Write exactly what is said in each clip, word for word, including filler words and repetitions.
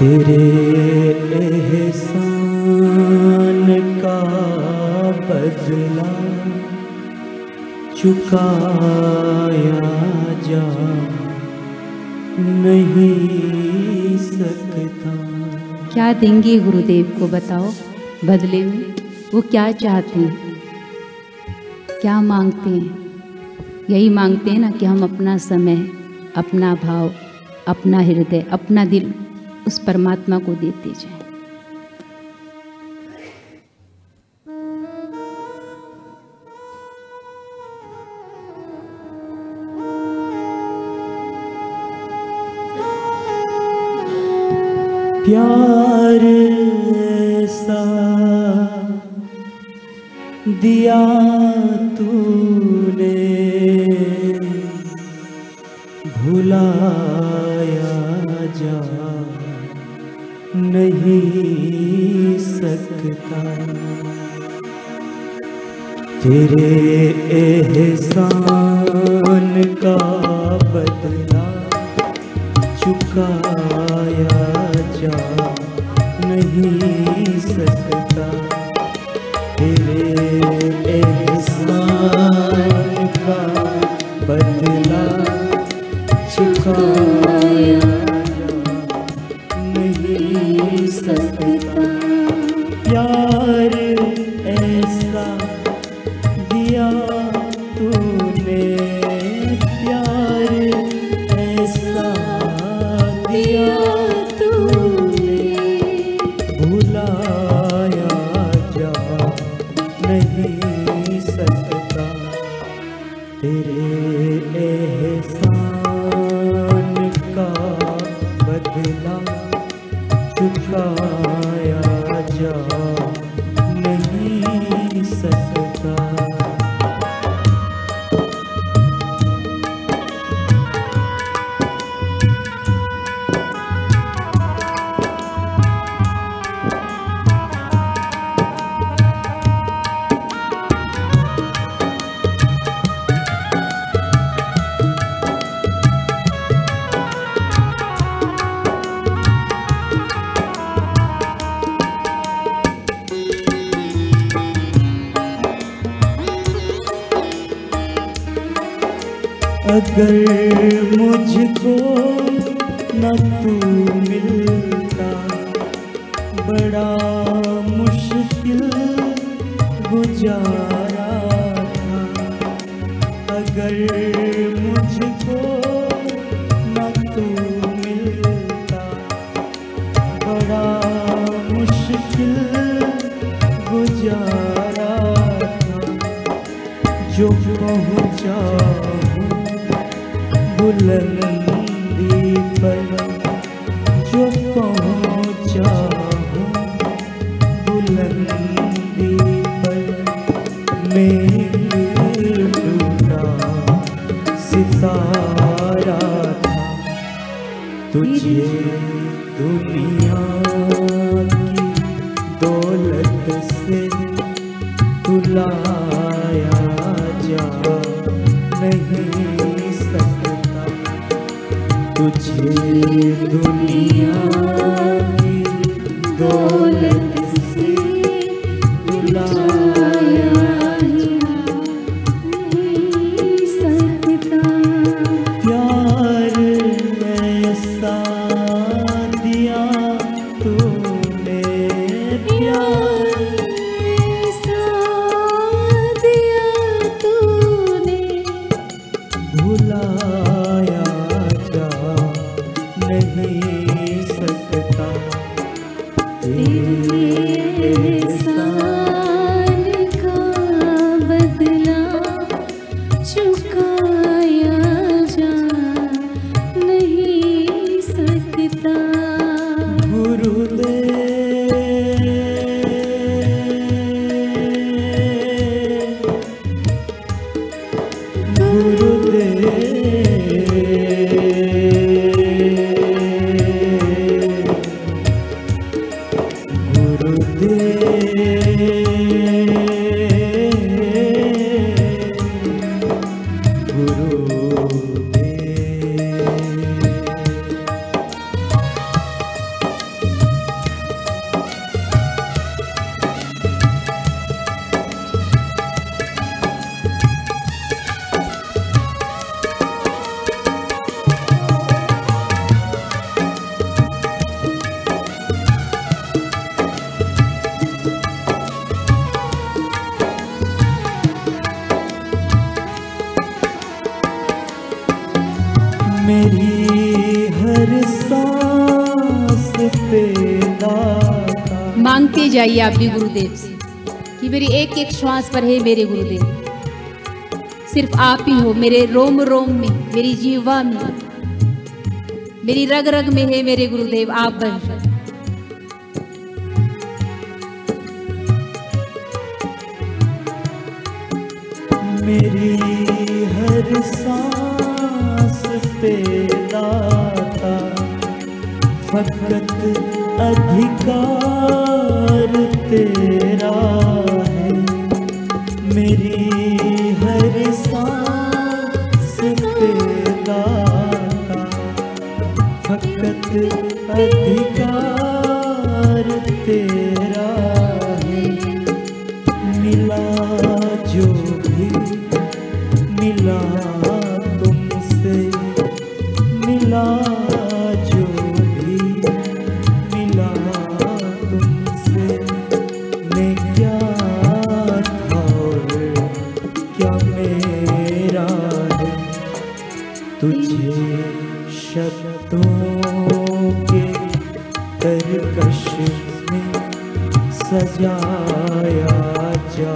तेरे एहसान का बदला चुकाया जा नहीं सकता। क्या देंगे गुरुदेव को बताओ, बदले में वो क्या चाहते हैं, क्या मांगते हैं? यही मांगते हैं ना कि हम अपना समय, अपना भाव, अपना हृदय, अपना दिल उस परमात्मा को देते जाएं। प्यार ऐसा दिया तूने भुलाया जा नहीं सकता। तेरे एहसान का बदला चुकाया जा नहीं सकता। तेरे एहसान का बदला चुकाया जा नहीं सकता। प्यार ऐसा दिया तूने, प्यार ऐसा दिया तूने भुलाया जा नहीं सकता। तेरे एहसान का बदला चुकाया जा नहीं सकता। अगर मुझको न तू मिलता, बड़ा मुश्किल गुजारा था। अगर मुझको न तू मिलता, बड़ा मुश्किल गुजारा था। जो पहुँचा बुलंदी पर, जो पहुँचा हूँ बुलंदी पर, मेल टूटा सितारा था। तुझे दुनिया की दौलत से तुलाया जा नहीं सकता। तुझे दुनिया की दौलत से बुलाया नहीं सकता। प्यार ऐसा दिया तूने, प्यार ऐसा दिया तूने भुलाया जा नहीं सकता। तेरे एहसान का बदला चुकाया जा नहीं सकता। गुरुदेव, गुरुदेव, गुरुदेव मांगते जाइए आप भी गुरुदेव से कि मेरी एक एक श्वास पर है मेरे गुरुदेव, सिर्फ आप ही हो मेरे रोम रोम में, मेरी जीवा में, मेरी रग रग में है मेरे गुरुदेव, आप बस। मेरी हर सांस पे दाता फकत अधिकार तेरा है, मेरी हर सांस पे दाता फकत अधिकार तेरा है। मिला जो भी मिला तुमसे, मिला जो भी मिला तुमसे, मैं क्या था और क्या मेरा है, तुझे शब्दों के तरकश में सजाया जा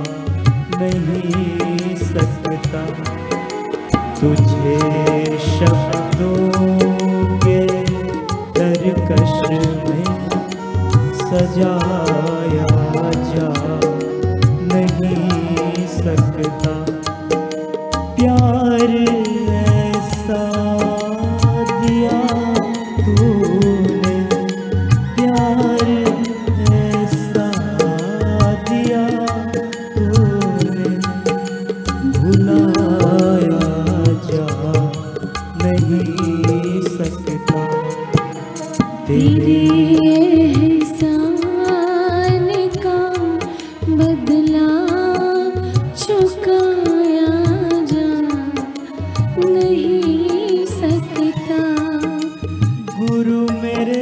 नहीं सकता, तुझे शब्दों के तरकश में सजाया जा नहीं सकता। प्यार ऐसा दिया तूने, प्यार ऐसा दिया तूने, भुलाया जा नहीं सकता। तेरे एहसान का बदला चुकाया जा नहीं सकता। गुरु मेरे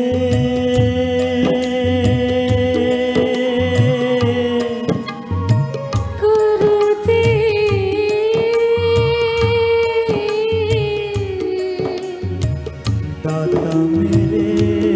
दाता मेरे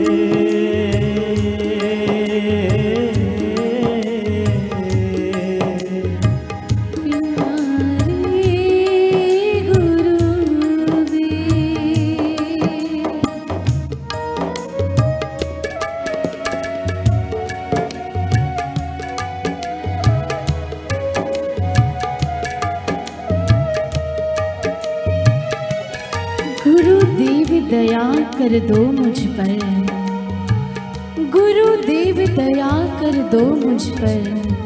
गुरुदेव दया कर दो मुझ पर, गुरुदेव दया कर दो मुझ पर,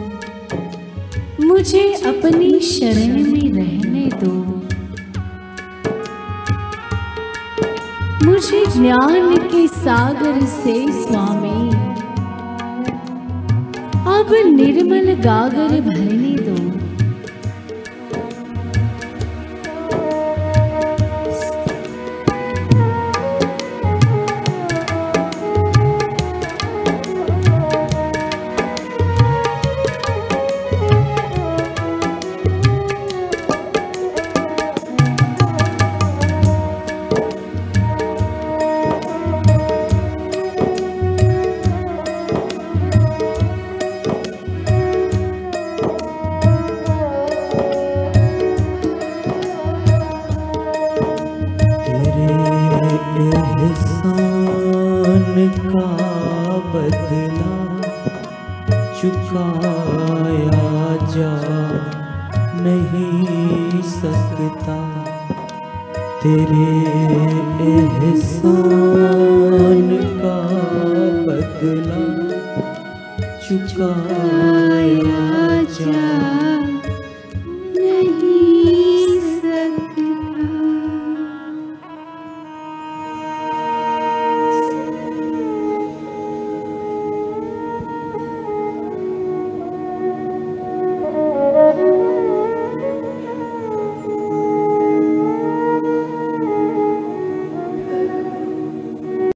मुझे अपनी शरण में रहने दो, मुझे ज्ञान के सागर से स्वामी अब निर्मल गागर भरने दो। एहसान का बदला चुकाया जा नहीं सकता, तेरे एहसान का बदला चुकाया जा